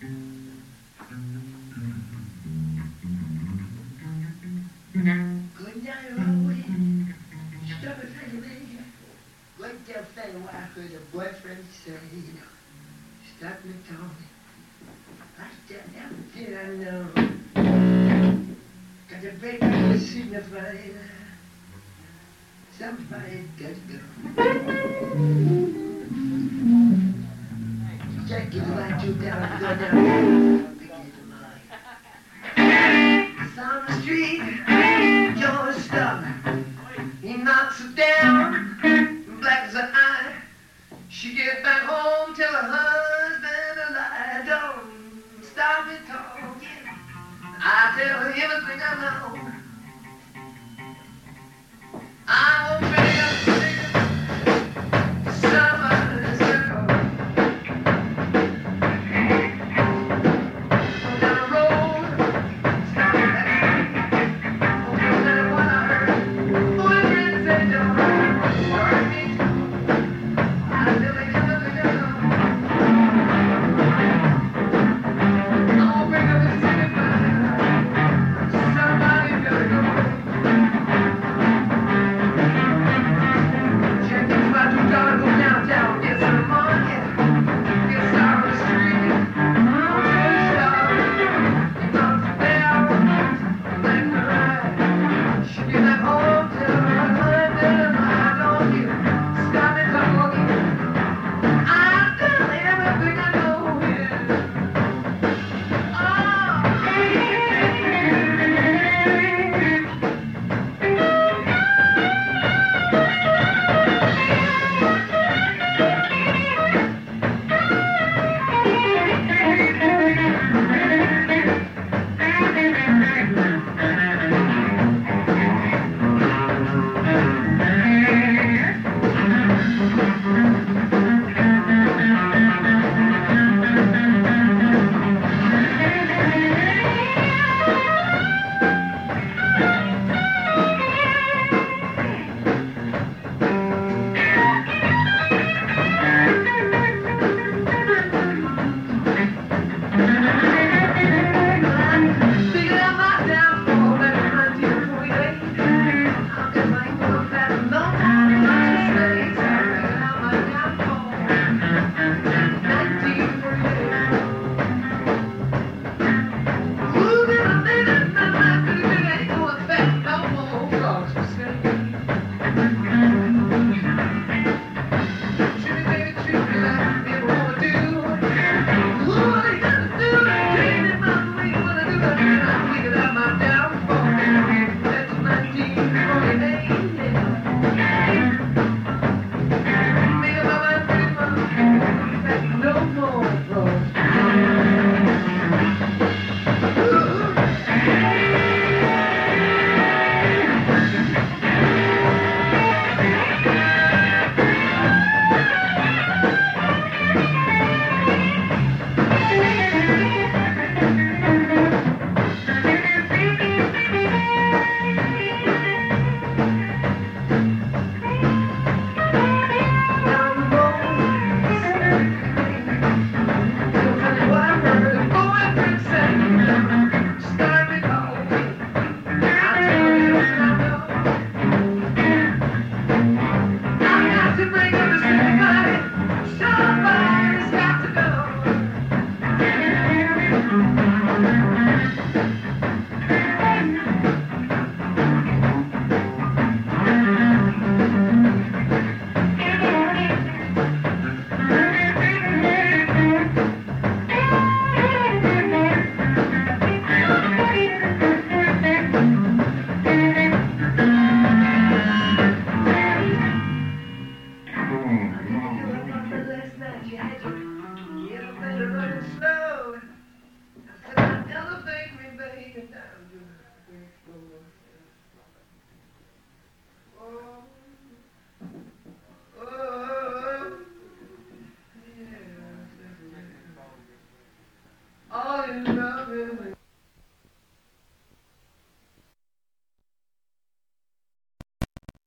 Going down the roadway, stop at Fannie Mae. Going to tell Fannie what I heard her boyfriend say, you know. Stop me talking. I tell everything I know. Got to break up the signify. Somebody got to go. Jack, give me my $2 go down. It's on the street, George stop. He knocks her down, black as an eye. She gets back home, tell her husband.